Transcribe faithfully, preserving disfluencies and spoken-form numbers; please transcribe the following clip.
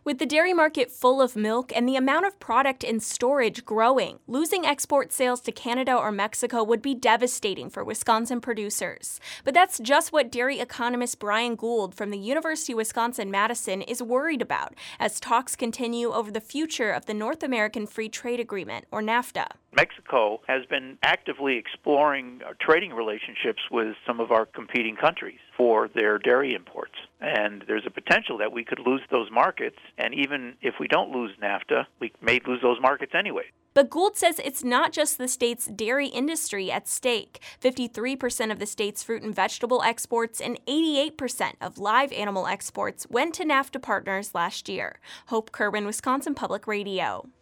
With the dairy market full of milk and the amount of product in storage growing, losing export sales to Canada or Mexico would be devastating for Wisconsin producers. But that's just what dairy economist Brian Gould from the University of Wisconsin-Madison is worried about as talks continue over the future of the North American Free Trade Agreement, or NAFTA. Mexico has been actively exploring trading relationships with some of our competing countries for their dairy imports. And there's a potential that we could lose those markets, and even if we don't lose NAFTA, we may lose those markets anyway. But Gould says it's not just the state's dairy industry at stake. fifty-three percent of the state's fruit and vegetable exports and eighty-eight percent of live animal exports went to NAFTA partners last year. Hope Kerwin, Wisconsin Public Radio.